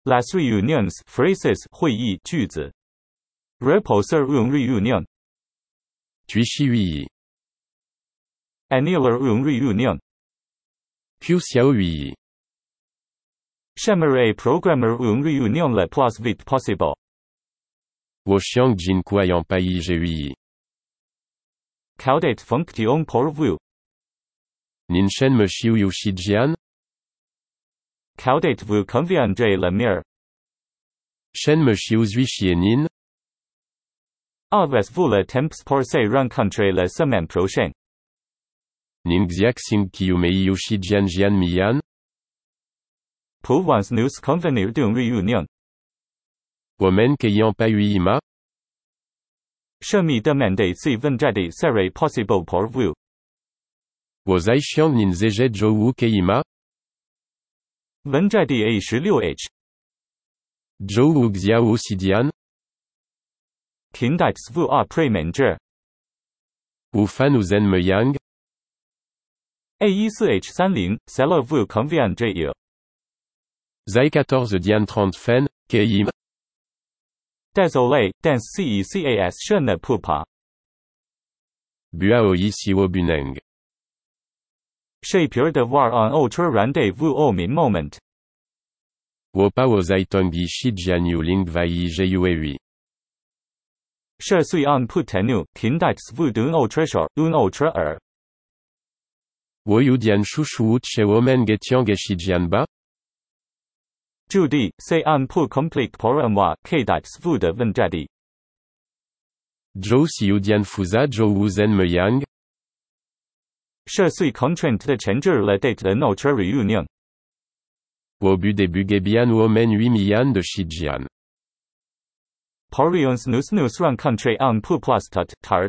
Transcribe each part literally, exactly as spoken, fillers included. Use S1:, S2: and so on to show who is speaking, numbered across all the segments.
S1: Last reunions phrases 会议句子 Reposer un reunion
S2: Tuishi ui.
S1: Annular un reunion
S2: Piu xiao ui.
S1: J'aimerais programmer un reunion le plus vite possible.
S2: Wo xiang jin kuayan pai je ui.
S1: Quelle fonction pour vous?
S2: Nin shen me xiu yu shi jian?
S1: Quelle vous conviendrait le mieux?
S2: Shen me xiu zui xie nin?
S1: Avez-vous le temps pour se rencontrer la semaine prochaine?
S2: Nin xiak sing kiu mei yu shi jian jian mian?
S1: Pouvons-nous convenir d'une réunion?
S2: Women keyan pa ui ma?
S1: Je me demandais si vendredi serait possible pour vous.
S2: Wo zai xiang nin zeje zhou wu kei ma?
S1: Vendredi est sixteen H.
S2: Zhou wu xia wu si dian?
S1: Qu'indiquez-vous après manger?
S2: Wu fan u zen me yang?
S1: A fourteen H thirty, cela vous conviendrait-il?
S2: Zai quatorze dian trente fen, kei ma?
S1: Désolé, dans ces cas je ne peux pas.
S2: Bua o yi si wo buneng.
S1: J'ai peur d'avoir un autre rendez-vous au même moment.
S2: Wo pa wo zai tong yi shi jian yu ling vai yi je yu e ui.
S1: Je suis en peu tenu, qu'indiquez-vous d'un autre jour, une autre heure?
S2: Wo yu dian shu shu wut she women ge tiang ge shi jian ba?
S1: Judy, c'est un peu compliqué pour moi, qu'indiquez-vous de vendredi?
S2: Zhou si yu dian fuza zhou wu zen me yang?
S1: Je suis contraint de changer la date de notre réunion.
S2: Wo bu de bu ge bian women hui mian de shi jian.
S1: Pourrions-nous nous rencontrer un peu plus tard?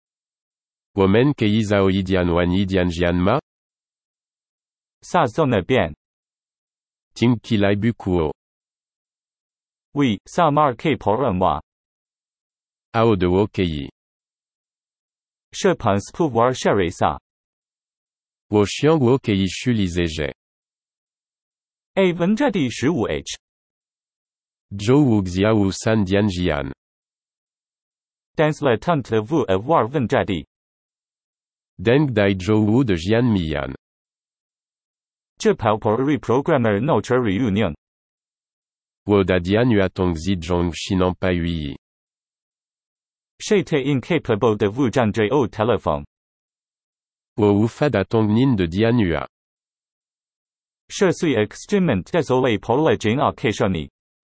S2: Women ke yi zao yi dian wan yi dian jian ma?
S1: Ça sonne bien.
S2: Ting ki lai bu kuo.
S1: Oui, ça marque pour moi.
S2: Ao de wo ke yi.
S1: Je pense pouvoir gérer ça.
S2: Wo xiang wo ke yi shu li zeje.
S1: Et vendredi fifteen H.
S2: Zhou wu xia wu san dian jian.
S1: Dans le temps de vous avoir vendredi.
S2: Deng dai zhou wu de jian mian.
S1: Je peux pour reprogrammer notre réunion.
S2: Wo da dian yu atong zi zhong shinan pa ui.
S1: J'étais incapable de vous joindre au téléphone.
S2: Wo wu fa da tong nin de dian ua.
S1: Je suis extrêmement désolé pour le gêne occasionné.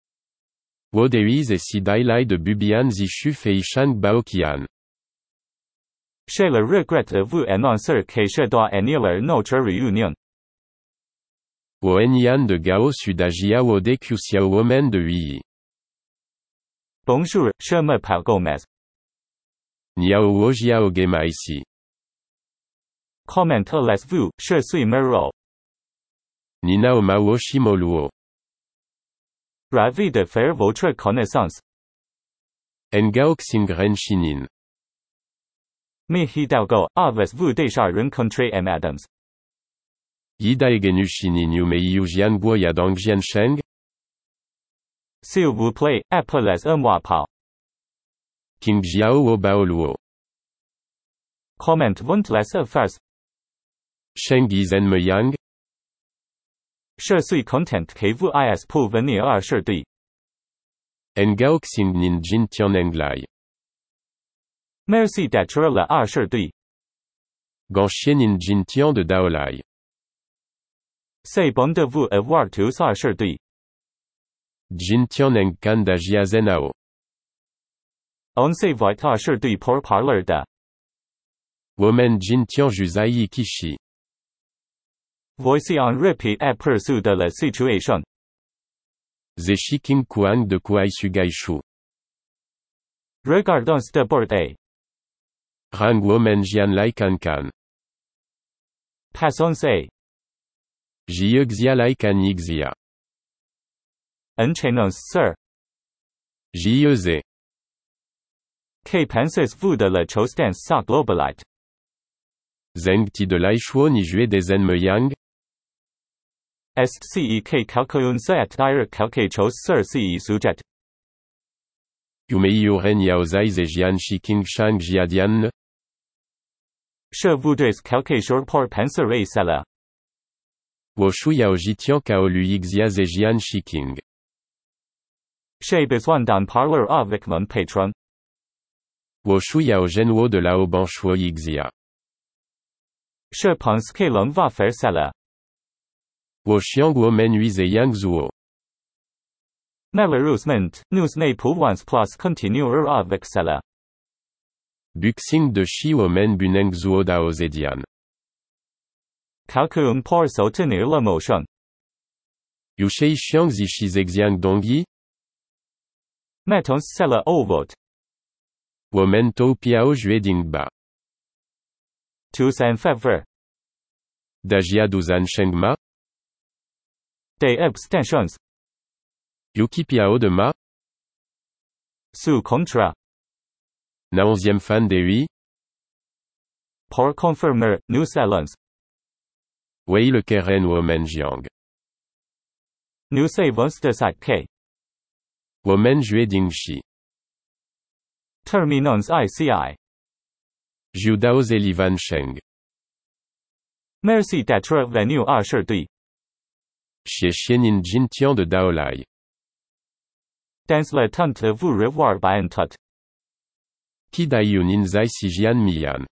S2: Wo de ui ze si dai lai de bubian zi shu fei shang bao kian.
S1: J'ai le regret de vous annoncer que je dois annuler notre réunion.
S2: Wo en yan de gao su da jia wo de qiu xiao women de ui.
S1: Bonjour, je m'appelle Gomez.
S2: Niao wo jiao ge ma ici.
S1: Comment allez-vous? Je suis Mero.
S2: Nina o ma wo shimo luo.
S1: Ravi de faire votre connaissance.
S2: Engao xing ren shinin.
S1: Me hidalgo, avez-vous déjà rencontré M. Adams?
S2: Yida egenu shinin yu mei yu jian guo ya dong jian sheng?
S1: S'il vous plaît, appelez-moi Paul.
S2: King jiao wo bao luo.
S1: Comment vont les affaires?
S2: Sheng yi zen me yang?
S1: Je suis content que vous ayez pu venir aujourd'hui.
S2: Engao xing nin jin tian englai.
S1: Merci d'être là aujourd'hui.
S2: Gan xie nin jin tian de daolai.
S1: C'est bon de vous avoir tous aujourd'hui.
S2: Jin tian eng kan da jia zenao.
S1: On se voit aujourd'hui pour parler de.
S2: Women jin tian ju zai yi kishi.
S1: Voici un repeat aperçu de la situation.
S2: Ze shi king kuang de kuai su gai shu.
S1: Regardons d'abord A.
S2: Rang women jian lai kan kan.
S1: Passons A.
S2: Jie xia lai kan yi xia.
S1: Enchaînons sur.
S2: Jie ze.
S1: Que pensez-vous de la chose dans sa globalité?
S2: Zeng ti de lai shuo ni jue de zen me yang?
S1: Est ce que quelqu'un sait dire quelque chose sur ce sujet?
S2: You mei renia osais e jian shiking shang jiadian?
S1: 是 voudrais quelque chose pour penser cela?
S2: 我需要jitian kao lui xiaz e jian shiking.
S1: J'ai besoin d'en parler avec mon patron.
S2: 我需要genwo de lao banchuo xia.
S1: Je pense que l'on va faire cela.
S2: 我xiang wo men hui e yang zuo.
S1: Malheureusement, nous ne pouvons plus continuer avec cela.
S2: Buxing de shi wo men buneng zuo dao zedian.
S1: Quelqu'un pour soutenir la motion.
S2: You shei xiang zi shi zexiang dongyi?
S1: Mettons cela au vote.
S2: Wo men to piao jueding ba.
S1: Tous en faveur.
S2: Dajia duzan shengma?
S1: Des abstentions.
S2: Yuki piao de ma?
S1: Sous contrat.
S2: Na onzième fan de hui?
S1: Pour confirmer, nous allons.
S2: Wei le keren wo men jiang.
S1: Nous savons de ce que.
S2: Wo men jueding shi.
S1: Terminons ici.
S2: Jiu dao zelivan sheng.
S1: Merci d'être venu aujourd'hui.
S2: Xie xienin jin tian de dao lai.
S1: Dans l'attente de vous revoir bientôt.
S2: Ki dai yunin zai si jian mian.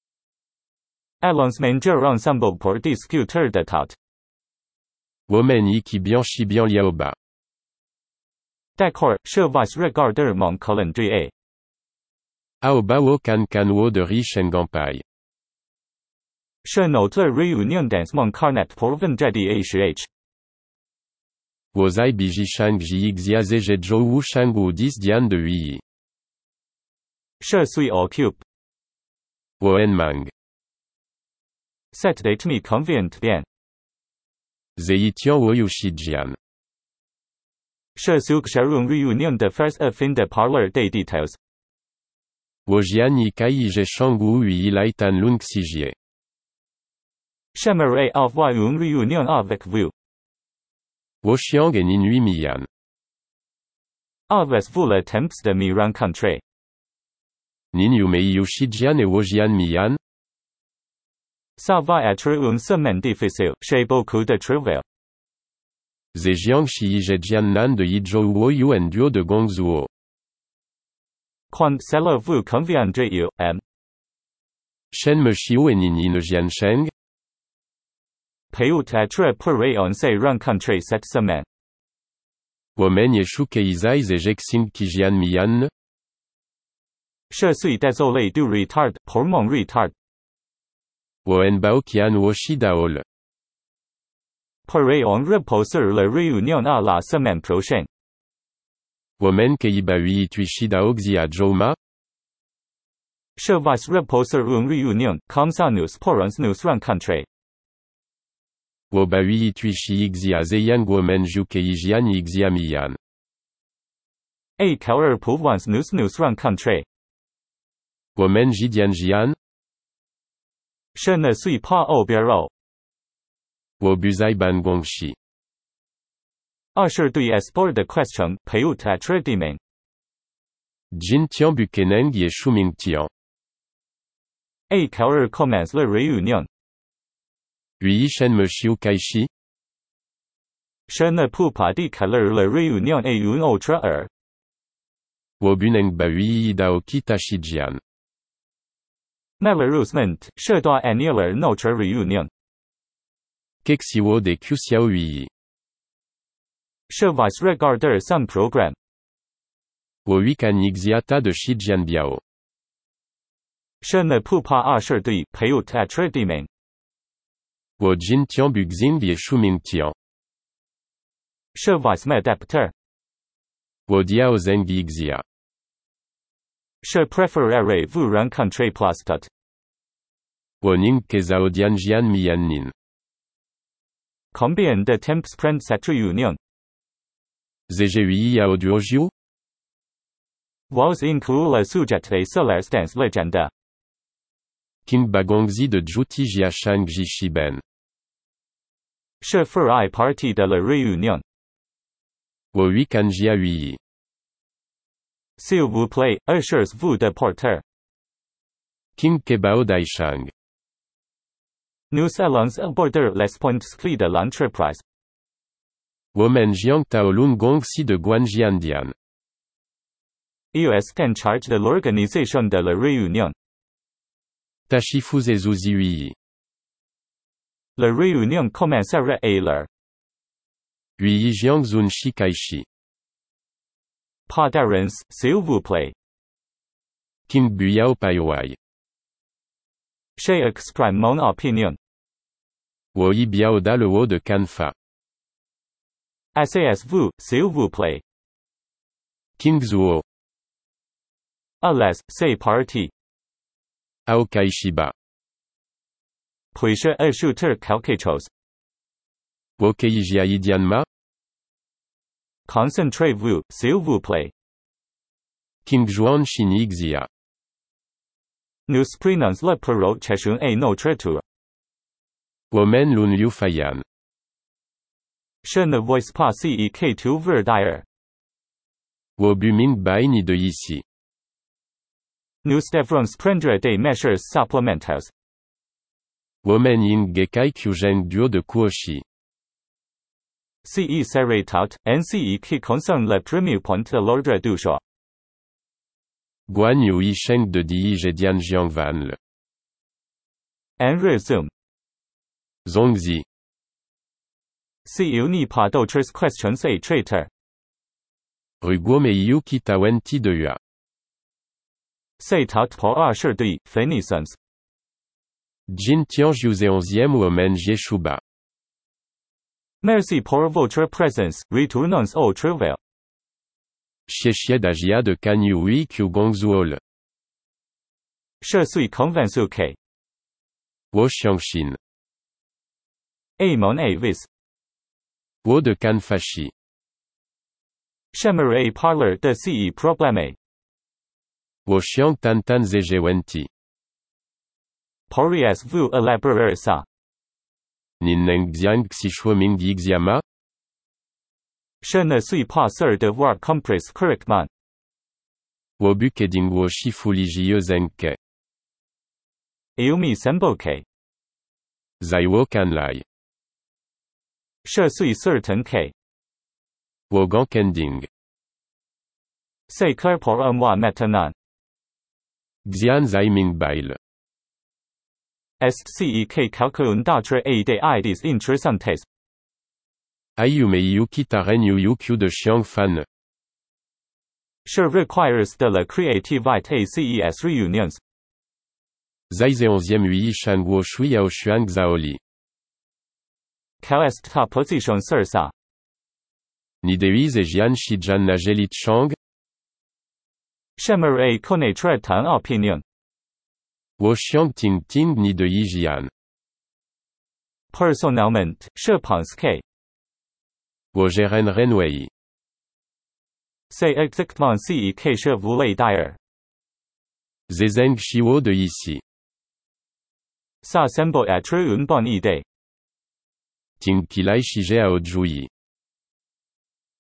S1: Allons manger ensemble pour discuter de tout.
S2: Wo men yi ki bian shi bian liao ba.
S1: D'accord, je vais regarder mon calendrier.
S2: Ao ba wo kan kan wo de ri shengampai.
S1: Je note la réunion dans mon carnet pour vendredi et ch.
S2: Wo zai biji shang ji xia ze je zhou wu shang wu dix dian de hui.
S1: Je suis occupé.
S2: Wo en mang.
S1: Cette date me convient bien.
S2: Ze yi tian wo yu shi jian.
S1: Je suggère une réunion de first afin de parler des details.
S2: Wo jian yi kai yi je shang wu hui lai tan lung si jie.
S1: J'aimerais avoir une réunion avec vous.
S2: Wo xiang en in hui mian.
S1: Avez-vous le temps de me rencontrer?
S2: Nin yu mei yu shi jian e wo jian mian?
S1: Ça va être une semaine difficile, j'ai beaucoup de travail.
S2: Ze jiang shi yi je jian nan de yi zhou wo yu en duo de gong zuo.
S1: Quand cela vous conviendrait, m.
S2: Shen me xiu en in yin jian sheng?
S1: Peut-être pourrait-on se rencontrer cette semaine.
S2: Wo men ye shu ke izai ze jexing ki jian mian?
S1: Je suis désolé du retard, pour mon retard.
S2: Wo en bao kian wo shi daol.
S1: Pourrait-on reposer la réunion à la semaine prochaine?
S2: Wo men ke iba hui tui shi dao xia zhou ma?
S1: Je vais reposer une réunion, comme ça nous pourrons nous rencontrer.
S2: Wo ba hui tui shi xia ze yang wo men ju ke yi jian yi xia mian.
S1: Et quelle pouvons nous nous rencontrer?
S2: Wo men ji dian jian?
S1: Je ne suis pas au bureau.
S2: Wo buzai ban gong shi.
S1: Aujourd'hui espoir de question, peut-être demain.
S2: Jin tian bukeneng ye shuming tian.
S1: Et quelle commence la réunion?
S2: Hui shen me xiu kai shi?
S1: Je ne peux pas dire quelle heure la réunion est une autre heure.
S2: Wo buneng ba hui yi dao ki ta shi jian.
S1: Malheureusement, je dois annuler notre réunion.
S2: Kek si wo de qiu xiao hui.
S1: Je vais regarder son programme.
S2: Wo hui kan yi xia ta de shi jian biao.
S1: Je ne peux pas aujourd'hui, peut-être demain.
S2: Wo jin tian buxing ye shuming tian.
S1: Je vais m'adapter.
S2: Wo diao zeng yi xia.
S1: Je préférerais vous rencontrer plus tôt.
S2: Wo ning ke zao dian jian mian nin.
S1: Combien de temps prend cette réunion?
S2: Ze je hui yao duo jiu?
S1: Vous inclus le sujet des salaires dans l'agenda.
S2: King bagongzi de zhuti jia shang ji shi ben.
S1: Je ferai partie de la réunion.
S2: 我會跟住會議。
S1: S'il vous plaît, assures-vous de porter.
S2: King Kebao Daishang.
S1: Nous allons aborder les points clés de l'entreprise.
S2: Women Jiang Taolun Gongxi de Guanjiandian.
S1: Il est en charge de l'organisation de la réunion.
S2: Tashifu Zezuzi Hui.
S1: La réunion commencera à l'heure.
S2: Hui Jiang Zun Shi Kaishi.
S1: Pas d'errance, s'il vous plaît.
S2: King Buyao Paiwai.
S1: J'exprime mon opinion.
S2: Wo Yi Biao Da le Wo de Kanfa.
S1: Asseyez-vous, s'il vous plaît.
S2: King Zuo.
S1: Allez, c'est parti.
S2: Ao Kaishiba.
S1: Puis-je ajouter quelque chose?
S2: Wo Keijia Idianma.
S1: Concentrez-vous, s'il vous plaît.
S2: King Juan Shini Xia.
S1: Nous prenons la parole chacun à notre tour.
S2: Women Lun Liu Fayan.
S1: Je ne vois pas ce que tu veux dire.
S2: Wo Buming Bai Ni de Ici.
S1: Nous devrons prendre des mesures supplémentaires.
S2: Women Ying Gekai Kyujeng Duo de Kuoshi.
S1: Ce serait tout, en ce qui concerne le premier point de l'ordre du jour.
S2: Guan Yu Sheng de Di Jedian Jiang Van Le.
S1: En résumé,
S2: Zongzi.
S1: s'il n'y a pas d'autres questions à traiter,
S2: Ruguo Meiyu Kitawenti de Ua.
S1: c'est tout pour aujourd'hui, finissons.
S2: Jin Tian Jiuze onzième Women Jieshuba.
S1: Merci pour votre présence, retournons au travail.
S2: Xiexie d'Agia de Kanyu Hui Qiu Gongzuo.
S1: Je suis convaincu que,
S2: Wo Xiangxin.
S1: à mon avis,
S2: Wo de Kanfashi.
S1: j'aimerais parler de ce problème.
S2: Wo Xiang Tan Tan Zejewenti.
S1: Pourriez-vous élaborer ça?
S2: Ninneng Xiang Xishuoming Yixiama.
S1: Je ne suis pas sûr d'avoir compris correctement.
S2: Wo Bukeding Wo Shifuli Jie Zengke.
S1: Il me semble que,
S2: Zaiwo Kanlai.
S1: je suis certain que,
S2: Wo Gankending.
S1: c'est clair pour moi maintenant.
S2: Xian Zaiming Bail.
S1: Est-ce que quelqu'un d'autre a des idées intéressantes?
S2: Ayumei Kitaren Yu Q de Xiang Fan.
S1: Je requiers de la créativité ces réunions.
S2: Zaize onzième Hui Shan Wo Shui Yao Xuang Zaoli.
S1: Quelle est ta position sur ça?
S2: Ni Deiz et Jian Shijan Nagelit Chang.
S1: J'aimerais connaître ton opinion.
S2: Wo Xiang Ting Ting Ni de Yi Jian.
S1: Personnellement, je pense que,
S2: Wo Jeren Renwei.
S1: c'est exactement ce que je voulais dire.
S2: Zezeng Shiwo de Ici.
S1: Ça semble être une bonne idée.
S2: Ting Kilai Shige Ao Jui.